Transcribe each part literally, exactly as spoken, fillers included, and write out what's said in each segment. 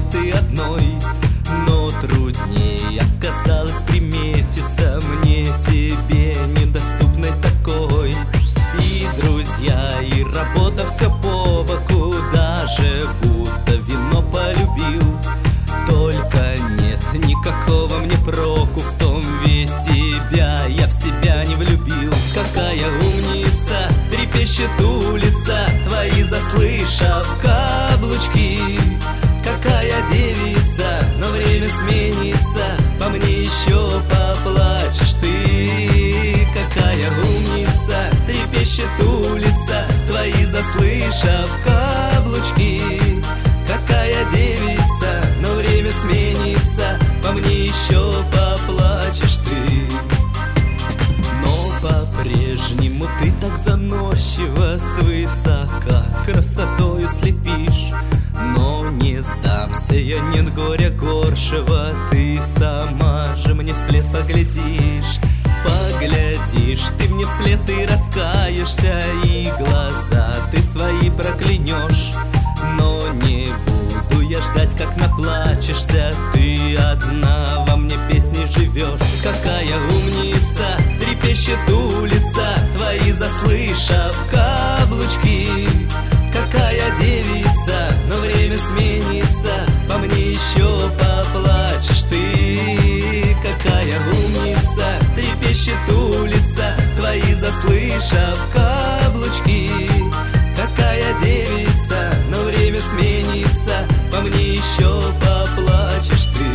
приметы одной. Но труднее оказалось приметиться мне, тебе недоступной такой. И друзья, и работа все по боку, даже будто вино полюбил. Только нет никакого мне проку в том, ведь тебя я в себя не влюбил. Какая умница, трепещет улица, твои заслышав каблучки. Какая девица, но время сменится, по мне еще поплачешь ты. Какая умница, трепещет улица, твои заслышав каблучки. Какая девица, но время сменится, по мне еще поплачешь ты. Но по-прежнему ты так заносчиво свысока красотою слепишь. Но не сдамся я, нет горя горшего, ты сама же мне вслед поглядишь. Поглядишь ты мне вслед и раскаешься, и глаза ты свои проклянешь. Но не буду я ждать, как наплачешься, ты одна во мне песни живешь. Какая умница, трепещет улица, твои заслышав каблучки. Какая девица, но время сменится, по мне еще поплачешь ты. Какая умница, трепещет улица, твои заслышав каблучки. Какая девица, но время сменится, по мне еще поплачешь ты.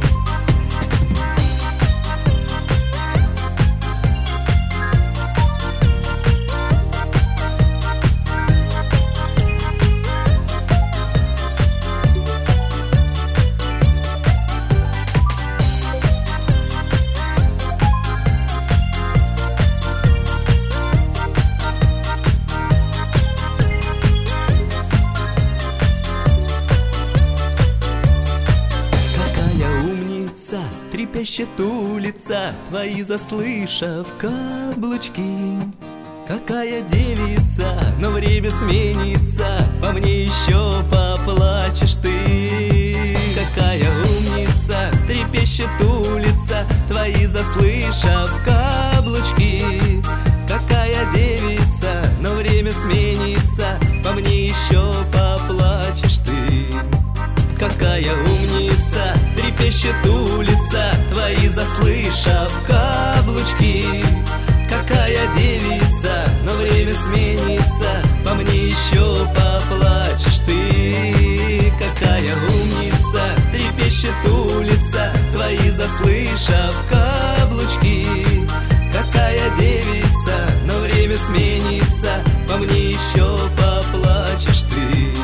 Трепещет улица, твои заслышав каблучки. Какая девица, но время сменится, по мне еще поплачешь ты. Какая умница, трепещет улица, твои заслышав каблучки. Какая девица, но время сменится, по мне еще поплачешь ты. Какая умница, трепещет улица, твои заслышав каблучки. Какая девица, но время сменится, по мне еще поплачешь ты. Какая умница, трепещет улица, твои заслышав каблучки. Какая девица, но время сменится, по мне еще поплачешь ты.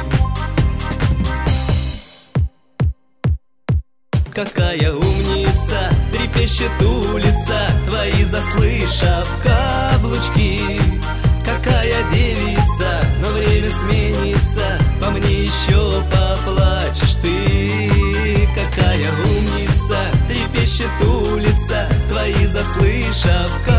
Какая умница, трепещет улица, твои заслышав каблучки. Какая девица, но время сменится, по мне еще поплачешь ты. Какая умница, трепещет улица, твои заслышав каблучки.